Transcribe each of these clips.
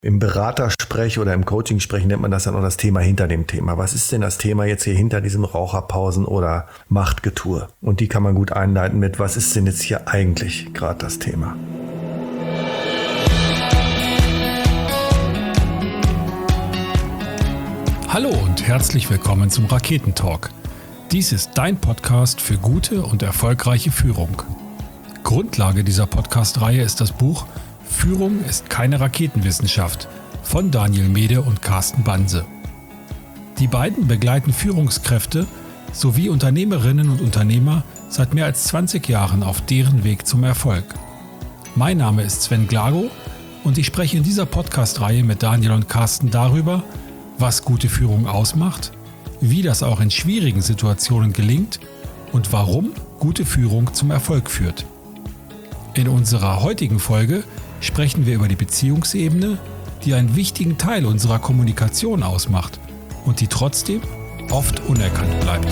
Im Beratersprech oder im Coaching-Sprech nennt man das dann auch das Thema hinter dem Thema. Was ist denn das Thema jetzt hier hinter diesem Raucherpausen oder Machtgetue? Und die kann man gut einleiten mit, was ist denn jetzt hier eigentlich gerade das Thema? Hallo und herzlich willkommen zum Raketentalk. Dies ist dein Podcast für gute und erfolgreiche Führung. Grundlage dieser Podcast-Reihe ist das Buch Führung ist keine Raketenwissenschaft von Daniel Mede und Carsten Banse. Die beiden begleiten Führungskräfte sowie Unternehmerinnen und Unternehmer seit mehr als 20 Jahren auf deren Weg zum Erfolg. Mein Name ist Sven Glago und ich spreche in dieser Podcast-Reihe mit Daniel und Carsten darüber, was gute Führung ausmacht, wie das auch in schwierigen Situationen gelingt und warum gute Führung zum Erfolg führt. In unserer heutigen Folge sprechen wir über die Beziehungsebene, die einen wichtigen Teil unserer Kommunikation ausmacht und die trotzdem oft unerkannt bleibt.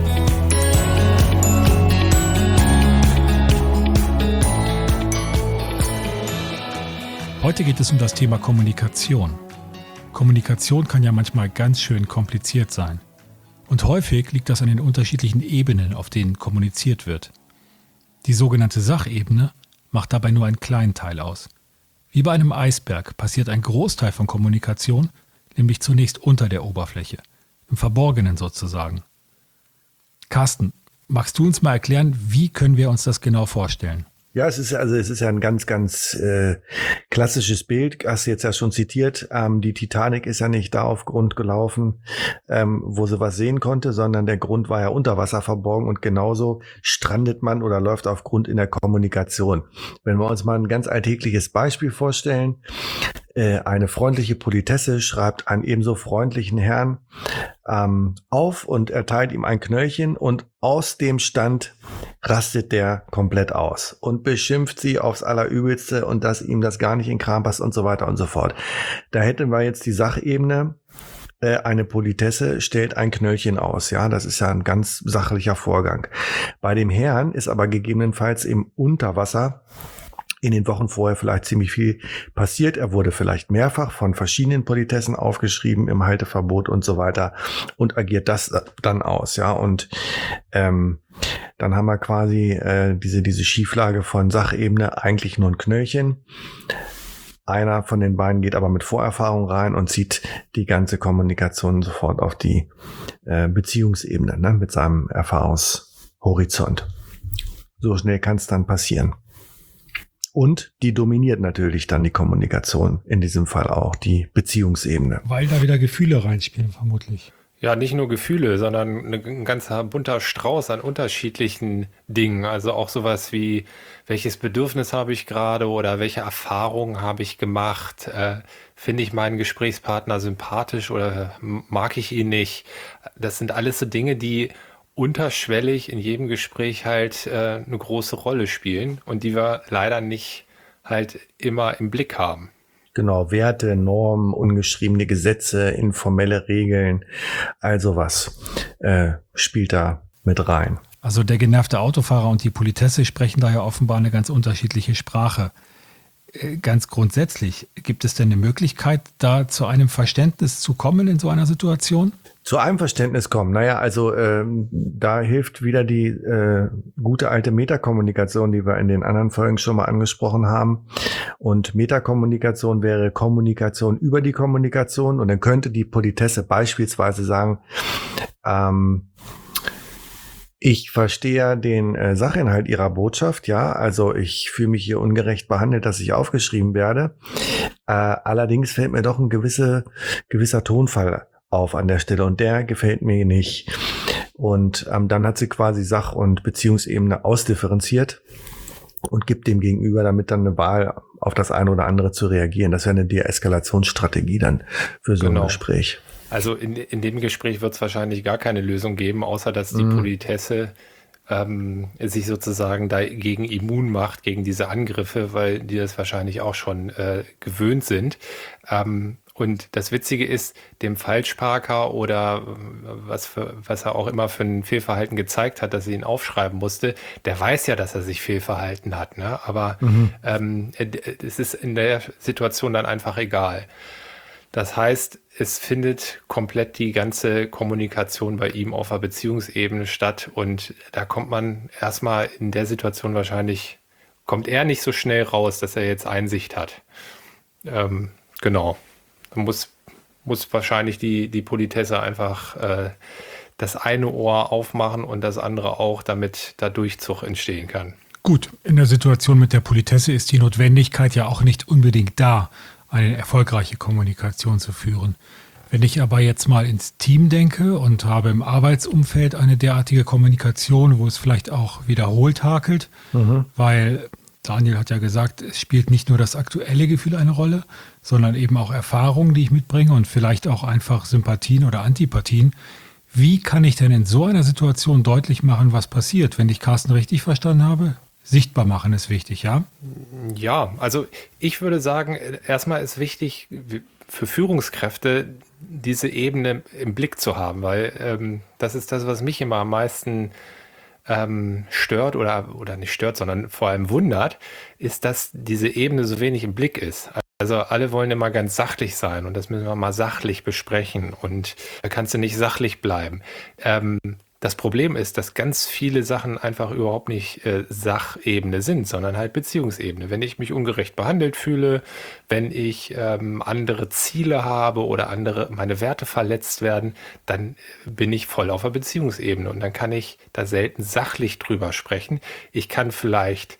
Heute geht es um das Thema Kommunikation. Kommunikation kann ja manchmal ganz schön kompliziert sein. Und häufig liegt das an den unterschiedlichen Ebenen, auf denen kommuniziert wird. Die sogenannte Sachebene macht dabei nur einen kleinen Teil aus. Wie bei einem Eisberg passiert ein Großteil von Kommunikation, nämlich zunächst unter der Oberfläche, im Verborgenen sozusagen. Carsten, magst du uns mal erklären, wie können wir uns das genau vorstellen? Ja, es ist ja ein ganz klassisches Bild, hast du jetzt ja schon zitiert. Die Titanic ist ja nicht da auf Grund gelaufen, wo sie was sehen konnte, sondern der Grund war ja unter Wasser verborgen und genauso strandet man oder läuft auf Grund in der Kommunikation. Wenn wir uns mal ein ganz alltägliches Beispiel vorstellen, eine freundliche Politesse schreibt einen ebenso freundlichen Herrn auf und erteilt ihm ein Knöllchen und aus dem Stand rastet der komplett aus und beschimpft sie aufs Allerübelste und dass ihm das gar nicht in den Kram passt und so weiter und so fort. Da hätten wir jetzt die Sachebene. Eine Politesse stellt ein Knöllchen aus. Ja, das ist ja ein ganz sachlicher Vorgang. Bei dem Herrn ist aber gegebenenfalls im Unterwasser in den Wochen vorher vielleicht ziemlich viel passiert. Er wurde vielleicht mehrfach von verschiedenen Politessen aufgeschrieben im Halteverbot und so weiter und agiert das dann aus. Ja, und dann haben wir quasi diese Schieflage von Sachebene, eigentlich nur ein Knöllchen. Einer von den beiden geht aber mit Vorerfahrung rein und zieht die ganze Kommunikation sofort auf die Beziehungsebene, ne, mit seinem Erfahrungshorizont. So schnell kann es dann passieren. Und die dominiert natürlich dann die Kommunikation, in diesem Fall auch die Beziehungsebene. Weil da wieder Gefühle reinspielen, vermutlich. Ja, nicht nur Gefühle, sondern ein ganzer bunter Strauß an unterschiedlichen Dingen. Also auch sowas wie, welches Bedürfnis habe ich gerade oder welche Erfahrungen habe ich gemacht? Finde ich meinen Gesprächspartner sympathisch oder mag ich ihn nicht? Das sind alles so Dinge, die unterschwellig in jedem Gespräch halt eine große Rolle spielen und die wir leider nicht halt immer im Blick haben. Genau, Werte, Normen, ungeschriebene Gesetze, informelle Regeln, also was spielt da mit rein. Also der genervte Autofahrer und die Politesse sprechen da ja offenbar eine ganz unterschiedliche Sprache. Ganz grundsätzlich, gibt es denn eine Möglichkeit, da zu einem Verständnis zu kommen in so einer Situation? Zu einem Verständnis kommen. Naja, also da hilft wieder die gute alte Metakommunikation, die wir in den anderen Folgen schon mal angesprochen haben. Und Metakommunikation wäre Kommunikation über die Kommunikation. Und dann könnte die Politesse beispielsweise sagen, ich verstehe den Sachinhalt Ihrer Botschaft, ja, also ich fühle mich hier ungerecht behandelt, dass ich aufgeschrieben werde. Allerdings fällt mir doch ein gewisser Tonfall auf an der Stelle und der gefällt mir nicht. Und dann hat sie quasi Sach- und Beziehungsebene ausdifferenziert und gibt dem Gegenüber damit dann eine Wahl, auf das eine oder andere zu reagieren. Das wäre eine Deeskalationsstrategie dann für so ein Gespräch. Also in dem Gespräch wird es wahrscheinlich gar keine Lösung geben, außer dass die Politesse sich sozusagen dagegen immun macht, gegen diese Angriffe, weil die das wahrscheinlich auch schon gewöhnt sind. Und das Witzige ist, dem Falschparker oder was er auch immer für ein Fehlverhalten gezeigt hat, dass er ihn aufschreiben musste, der weiß ja, dass er sich fehlverhalten hat, ne? Aber es ist in der Situation dann einfach egal. Das heißt, es findet komplett die ganze Kommunikation bei ihm auf der Beziehungsebene statt und da kommt man erstmal in der Situation kommt er nicht so schnell raus, dass er jetzt Einsicht hat. Genau. Da muss wahrscheinlich die Politesse einfach das eine Ohr aufmachen und das andere auch, damit da Durchzug entstehen kann. Gut, in der Situation mit der Politesse ist die Notwendigkeit ja auch nicht unbedingt da, eine erfolgreiche Kommunikation zu führen. Wenn ich aber jetzt mal ins Team denke und habe im Arbeitsumfeld eine derartige Kommunikation, wo es vielleicht auch wiederholt hakelt, weil Daniel hat ja gesagt, es spielt nicht nur das aktuelle Gefühl eine Rolle, sondern eben auch Erfahrungen, die ich mitbringe und vielleicht auch einfach Sympathien oder Antipathien. Wie kann ich denn in so einer Situation deutlich machen, was passiert, wenn ich Carsten richtig verstanden habe? Sichtbar machen ist wichtig, ja? Ja, also ich würde sagen, erstmal ist wichtig für Führungskräfte diese Ebene im Blick zu haben, weil das ist das, was mich immer am meisten stört oder nicht stört, sondern vor allem wundert, ist, dass diese Ebene so wenig im Blick ist. Also alle wollen immer ganz sachlich sein und das müssen wir mal sachlich besprechen und da kannst du nicht sachlich bleiben. Das Problem ist, dass ganz viele Sachen einfach überhaupt nicht Sachebene sind, sondern halt Beziehungsebene. Wenn ich mich ungerecht behandelt fühle, wenn ich andere Ziele habe oder meine Werte verletzt werden, dann bin ich voll auf der Beziehungsebene und dann kann ich da selten sachlich drüber sprechen. Ich kann vielleicht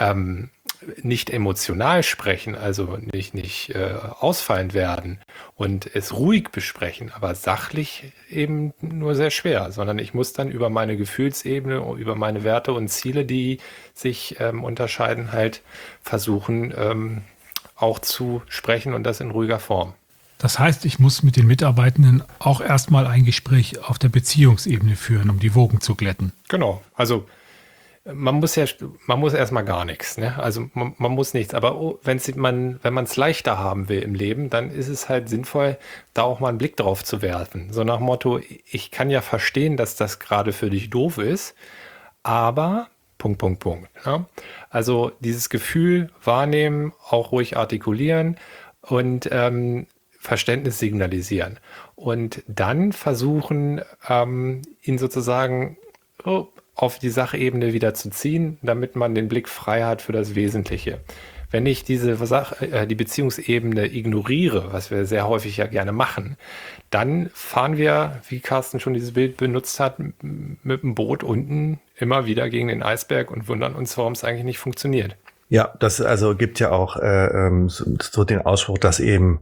nicht emotional sprechen, also nicht ausfallend werden und es ruhig besprechen, aber sachlich eben nur sehr schwer, sondern ich muss dann über meine Gefühlsebene, über meine Werte und Ziele, die sich unterscheiden, halt versuchen auch zu sprechen und das in ruhiger Form. Das heißt, ich muss mit den Mitarbeitenden auch erstmal ein Gespräch auf der Beziehungsebene führen, um die Wogen zu glätten. Genau, also man muss erstmal gar nichts, ne? Also man muss nichts, aber wenn man es leichter haben will im Leben, dann ist es halt sinnvoll, da auch mal einen Blick drauf zu werfen. So nach Motto, ich kann ja verstehen, dass das gerade für dich doof ist, aber Punkt. Ja? Also dieses Gefühl wahrnehmen, auch ruhig artikulieren und Verständnis signalisieren. Und dann versuchen, ihn sozusagen auf die Sachebene wieder zu ziehen, damit man den Blick frei hat für das Wesentliche. Wenn ich die Beziehungsebene ignoriere, was wir sehr häufig ja gerne machen, dann fahren wir, wie Carsten schon dieses Bild benutzt hat, mit dem Boot unten immer wieder gegen den Eisberg und wundern uns, warum es eigentlich nicht funktioniert. Ja, das also gibt ja auch so den Ausspruch, dass eben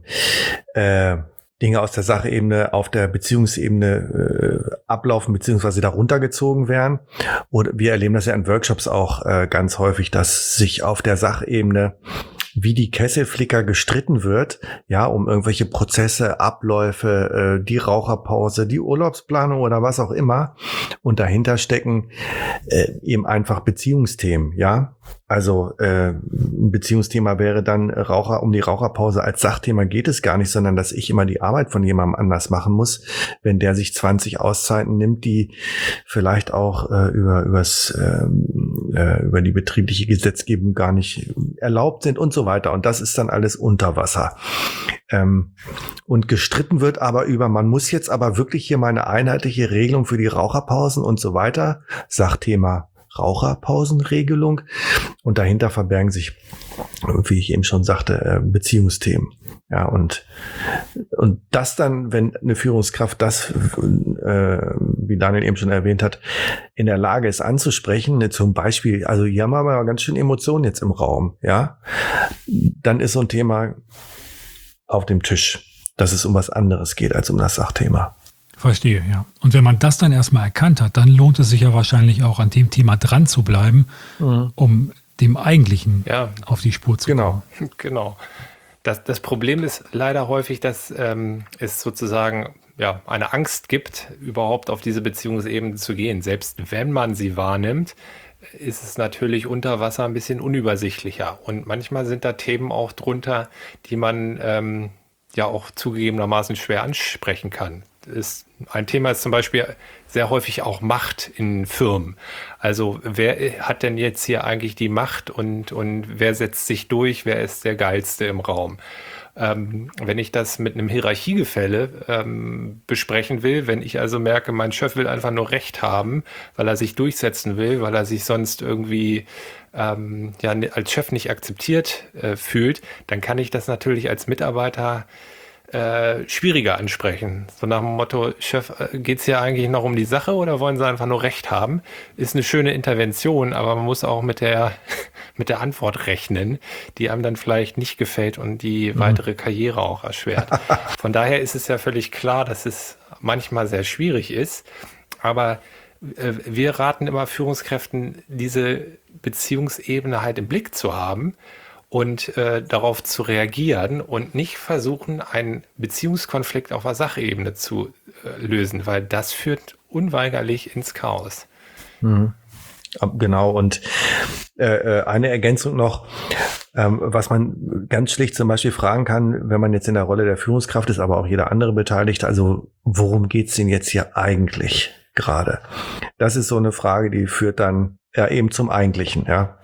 Dinge aus der Sachebene auf der Beziehungsebene ablaufen beziehungsweise da runtergezogen werden. Und wir erleben das ja in Workshops auch ganz häufig, dass sich auf der Sachebene wie die Kesselflicker gestritten wird, ja, um irgendwelche Prozesse, Abläufe, die Raucherpause, die Urlaubsplanung oder was auch immer. Und dahinter stecken eben einfach Beziehungsthemen, ja. Also ein Beziehungsthema wäre dann um die Raucherpause als Sachthema geht es gar nicht, sondern dass ich immer die Arbeit von jemandem anders machen muss, wenn der sich 20 Auszeiten nimmt, die vielleicht auch über die betriebliche Gesetzgebung gar nicht erlaubt sind und so weiter. Und das ist dann alles unter Wasser. Und gestritten wird aber man muss jetzt aber wirklich hier mal eine einheitliche Regelung für die Raucherpausen und so weiter. Sachthema Raucherpausenregelung. Und dahinter verbergen sich, wie ich eben schon sagte, Beziehungsthemen. Ja, und das dann, wenn eine Führungskraft das, wie Daniel eben schon erwähnt hat, in der Lage ist anzusprechen, zum Beispiel, also hier haben wir mal ganz schön Emotionen jetzt im Raum, ja, dann ist so ein Thema auf dem Tisch, dass es um was anderes geht als um das Sachthema. Verstehe, ja. Und wenn man das dann erstmal erkannt hat, dann lohnt es sich ja wahrscheinlich auch an dem Thema dran zu bleiben, um dem Eigentlichen auf die Spur zu kommen. Genau. Das Problem ist leider häufig, dass es sozusagen eine Angst gibt, überhaupt auf diese Beziehungsebene zu gehen. Selbst wenn man sie wahrnimmt, ist es natürlich unter Wasser ein bisschen unübersichtlicher. Und manchmal sind da Themen auch drunter, die man ja auch zugegebenermaßen schwer ansprechen kann. Ein Thema ist zum Beispiel sehr häufig auch Macht in Firmen. Also wer hat denn jetzt hier eigentlich die Macht und wer setzt sich durch, wer ist der Geilste im Raum? Wenn ich das mit einem Hierarchiegefälle besprechen will, wenn ich also merke, mein Chef will einfach nur Recht haben, weil er sich durchsetzen will, weil er sich sonst irgendwie als Chef nicht akzeptiert fühlt, dann kann ich das natürlich als Mitarbeiter schwieriger ansprechen. So nach dem Motto, Chef, geht es hier eigentlich noch um die Sache oder wollen Sie einfach nur Recht haben? Ist eine schöne Intervention, aber man muss auch mit der Antwort rechnen, die einem dann vielleicht nicht gefällt und die weitere Karriere auch erschwert. Von daher ist es ja völlig klar, dass es manchmal sehr schwierig ist, aber wir raten immer Führungskräften, diese Beziehungsebene halt im Blick zu haben und darauf zu reagieren und nicht versuchen, einen Beziehungskonflikt auf der Sachebene zu lösen, weil das führt unweigerlich ins Chaos. Genau, und eine Ergänzung noch, was man ganz schlicht zum Beispiel fragen kann, wenn man jetzt in der Rolle der Führungskraft ist, aber auch jeder andere beteiligt, also worum geht's denn jetzt hier eigentlich gerade? Das ist so eine Frage, die führt dann ja eben zum Eigentlichen, ja.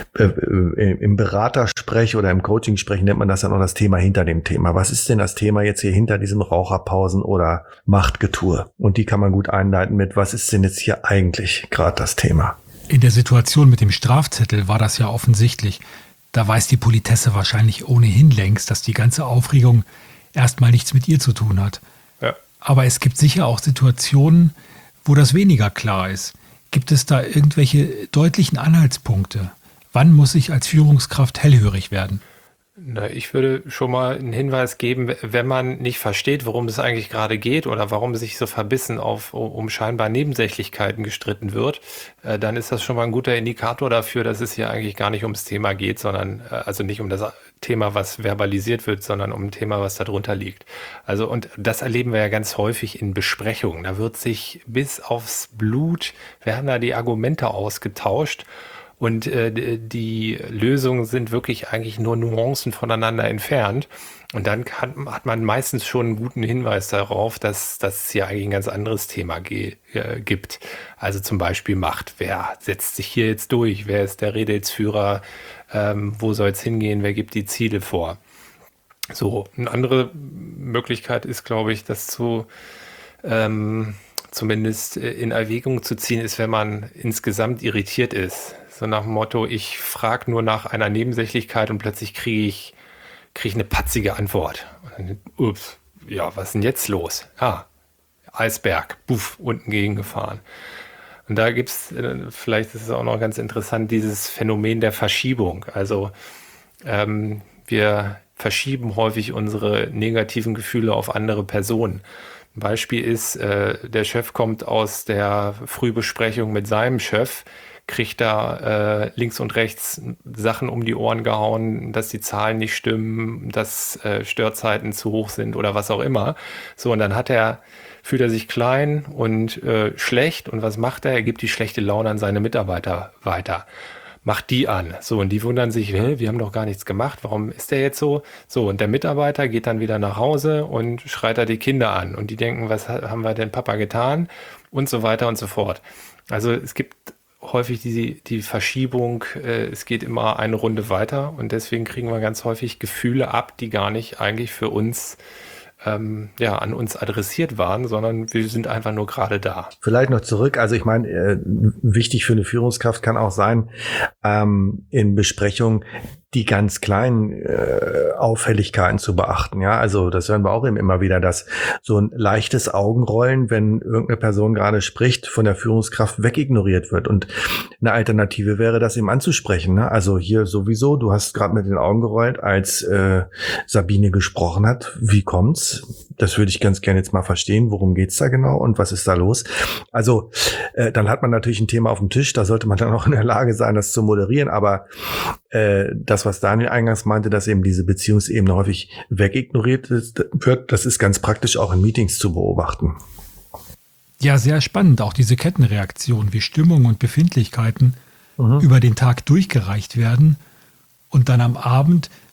Im Beratersprech oder im Coaching-Sprech nennt man das dann auch das Thema hinter dem Thema. Was ist denn das Thema jetzt hier hinter diesem Raucherpausen oder Machtgetue? Und die kann man gut einleiten mit, was ist denn jetzt hier eigentlich gerade das Thema? In der Situation mit dem Strafzettel war das ja offensichtlich. Da weiß die Politesse wahrscheinlich ohnehin längst, dass die ganze Aufregung erstmal nichts mit ihr zu tun hat. Ja. Aber es gibt sicher auch Situationen, wo das weniger klar ist. Gibt es da irgendwelche deutlichen Anhaltspunkte? Wann muss ich als Führungskraft hellhörig werden? Na, ich würde schon mal einen Hinweis geben, wenn man nicht versteht, worum es eigentlich gerade geht oder warum sich so verbissen um scheinbar Nebensächlichkeiten gestritten wird, dann ist das schon mal ein guter Indikator dafür, dass es hier eigentlich gar nicht ums Thema geht, sondern also nicht um das Thema, was verbalisiert wird, sondern um ein Thema, was darunter liegt. Also und das erleben wir ja ganz häufig in Besprechungen. Da wird sich bis aufs Blut, werden da die Argumente ausgetauscht. Und die Lösungen sind wirklich eigentlich nur Nuancen voneinander entfernt. Und dann hat man meistens schon einen guten Hinweis darauf, dass es hier eigentlich ein ganz anderes Thema gibt. Also zum Beispiel Macht. Wer setzt sich hier jetzt durch? Wer ist der Rädelsführer? Wo soll es hingehen? Wer gibt die Ziele vor? So, eine andere Möglichkeit ist, glaube ich, das zumindest in Erwägung zu ziehen ist, wenn man insgesamt irritiert ist. So nach dem Motto, ich frage nur nach einer Nebensächlichkeit und plötzlich kriege ich eine patzige Antwort. Und dann, ups, ja, was ist denn jetzt los? Eisberg, buff, unten gegengefahren. Und da gibt es, vielleicht ist es auch noch ganz interessant, dieses Phänomen der Verschiebung. Also wir verschieben häufig unsere negativen Gefühle auf andere Personen. Ein Beispiel ist, der Chef kommt aus der Frühbesprechung mit seinem Chef, kriegt da links und rechts Sachen um die Ohren gehauen, dass die Zahlen nicht stimmen, dass Störzeiten zu hoch sind oder was auch immer. So, und dann fühlt er sich klein und schlecht. Und was macht er? Er gibt die schlechte Laune an seine Mitarbeiter weiter. Macht die an. So, und die wundern sich, wir haben doch gar nichts gemacht. Warum ist der jetzt so? So, und der Mitarbeiter geht dann wieder nach Hause und schreit da die Kinder an. Und die denken, was haben wir denn Papa getan? Und so weiter und so fort. Also es gibt häufig die Verschiebung, es geht immer eine Runde weiter und deswegen kriegen wir ganz häufig Gefühle ab, die gar nicht eigentlich für uns an uns adressiert waren, sondern wir sind einfach nur gerade da. Vielleicht noch zurück, also ich meine, wichtig für eine Führungskraft kann auch sein, in Besprechungen die ganz kleinen Auffälligkeiten zu beachten. Ja, also das hören wir auch immer wieder, dass so ein leichtes Augenrollen, wenn irgendeine Person gerade spricht, von der Führungskraft wegignoriert wird. Und eine Alternative wäre, das eben anzusprechen. Ne? Also hier sowieso, du hast gerade mit den Augen gerollt, als Sabine gesprochen hat. Wie kommt's? Das würde ich ganz gerne jetzt mal verstehen. Worum geht's da genau und was ist da los? Also dann hat man natürlich ein Thema auf dem Tisch. Da sollte man dann auch in der Lage sein, das zu moderieren. Aber das, was Daniel eingangs meinte, dass eben diese Beziehungsebene häufig wegignoriert wird, das ist ganz praktisch auch in Meetings zu beobachten. Ja, sehr spannend, auch diese Kettenreaktion, wie Stimmung und Befindlichkeiten über den Tag durchgereicht werden und dann am Abend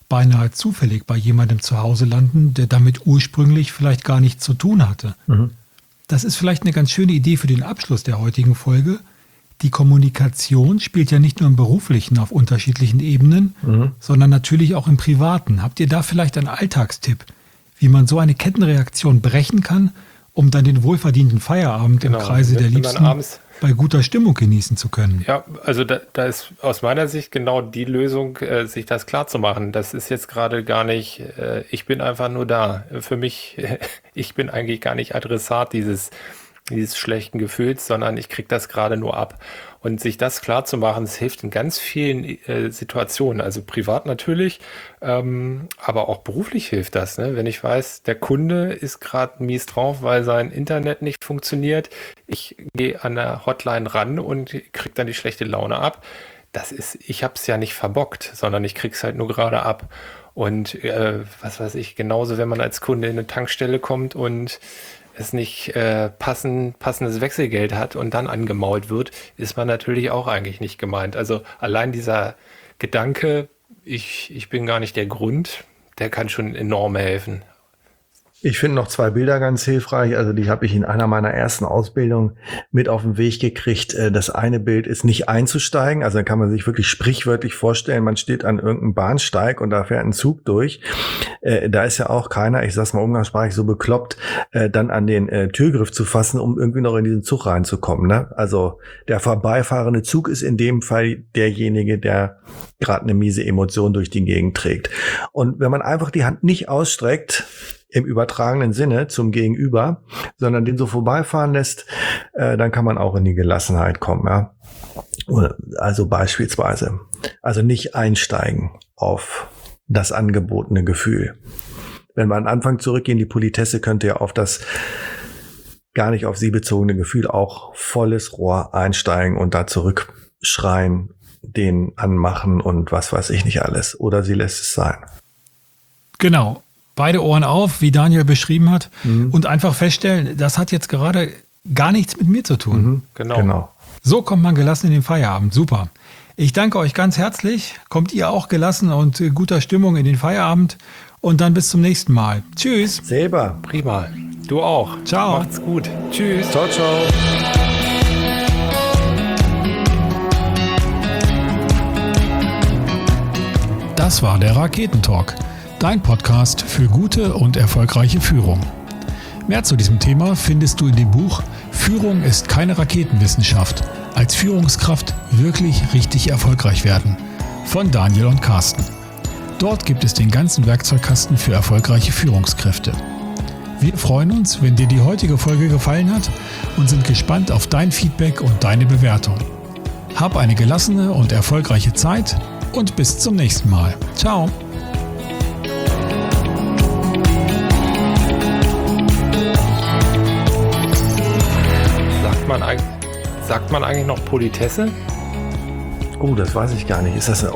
beinahe zufällig bei jemandem zu Hause landen, der damit ursprünglich vielleicht gar nichts zu tun hatte. Das ist vielleicht eine ganz schöne Idee für den Abschluss der heutigen Folge. Die Kommunikation spielt ja nicht nur im Beruflichen auf unterschiedlichen Ebenen, sondern natürlich auch im Privaten. Habt ihr da vielleicht einen Alltagstipp, wie man so eine Kettenreaktion brechen kann, um dann den wohlverdienten Feierabend im Kreise der Liebsten bei guter Stimmung genießen zu können? Ja, also da ist aus meiner Sicht genau die Lösung, sich das klar zu machen. Das ist jetzt gerade gar nicht, ich bin einfach nur da. Für mich, ich bin eigentlich gar nicht Adressat dieses schlechten Gefühls, sondern ich kriege das gerade nur ab. Und sich das klar zu machen, das hilft in ganz vielen Situationen, also privat natürlich, aber auch beruflich hilft das. Ne? Wenn ich weiß, der Kunde ist gerade mies drauf, weil sein Internet nicht funktioniert, ich gehe an der Hotline ran und kriege dann die schlechte Laune ab. Ich habe es ja nicht verbockt, sondern ich kriege es halt nur gerade ab. Und was weiß ich, genauso, wenn man als Kunde in eine Tankstelle kommt und es nicht passendes Wechselgeld hat und dann angemault wird, ist man natürlich auch eigentlich nicht gemeint. Also allein dieser Gedanke, ich bin gar nicht der Grund, der kann schon enorm helfen. Ich finde noch 2 Bilder ganz hilfreich. Also die habe ich in einer meiner ersten Ausbildungen mit auf den Weg gekriegt. Das eine Bild ist nicht einzusteigen. Also da kann man sich wirklich sprichwörtlich vorstellen, man steht an irgendeinem Bahnsteig und da fährt ein Zug durch. Da ist ja auch keiner, ich sag's mal umgangssprachlich, so bekloppt, dann an den Türgriff zu fassen, um irgendwie noch in diesen Zug reinzukommen. Ne? Also der vorbeifahrende Zug ist in dem Fall derjenige, der gerade eine miese Emotion durch die Gegend trägt. Und wenn man einfach die Hand nicht ausstreckt, im übertragenen Sinne zum Gegenüber, sondern den so vorbeifahren lässt, dann kann man auch in die Gelassenheit kommen. Ja? Also beispielsweise, also nicht einsteigen auf das angebotene Gefühl. Wenn wir an Anfang zurückgehen, die Politesse könnte ja auf das gar nicht auf sie bezogene Gefühl auch volles Rohr einsteigen und da zurückschreien, den anmachen und was weiß ich nicht alles. Oder sie lässt es sein. Genau. Beide Ohren auf, wie Daniel beschrieben hat, und einfach feststellen, das hat jetzt gerade gar nichts mit mir zu tun. Genau. So kommt man gelassen in den Feierabend. Super. Ich danke euch ganz herzlich. Kommt ihr auch gelassen und guter Stimmung in den Feierabend. Und dann bis zum nächsten Mal. Tschüss. Selber. Prima. Du auch. Ciao. Macht's gut. Tschüss. Ciao, ciao. Das war der Raketentalk. Dein Podcast für gute und erfolgreiche Führung. Mehr zu diesem Thema findest du in dem Buch Führung ist keine Raketenwissenschaft. Als Führungskraft wirklich richtig erfolgreich werden von Daniel und Carsten. Dort gibt es den ganzen Werkzeugkasten für erfolgreiche Führungskräfte. Wir freuen uns, wenn dir die heutige Folge gefallen hat und sind gespannt auf dein Feedback und deine Bewertung. Hab eine gelassene und erfolgreiche Zeit und bis zum nächsten Mal. Ciao. Sagt man eigentlich noch Politesse? Oh, das weiß ich gar nicht. Ist das eine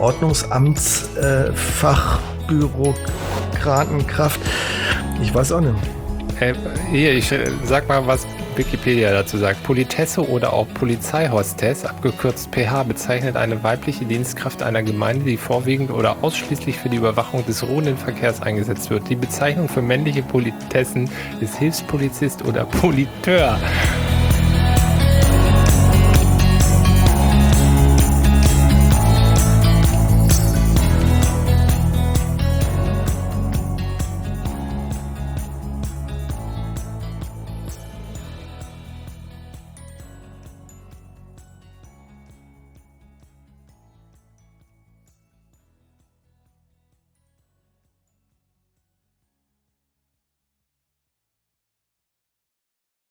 Ordnungsamtsfachbürokratenkraft? Ich weiß auch nicht. Ich sag mal, was Wikipedia dazu sagt. Politesse oder auch Polizeihostess, abgekürzt PH, bezeichnet eine weibliche Dienstkraft einer Gemeinde, die vorwiegend oder ausschließlich für die Überwachung des ruhenden Verkehrs eingesetzt wird. Die Bezeichnung für männliche Politessen ist Hilfspolizist oder Politeur.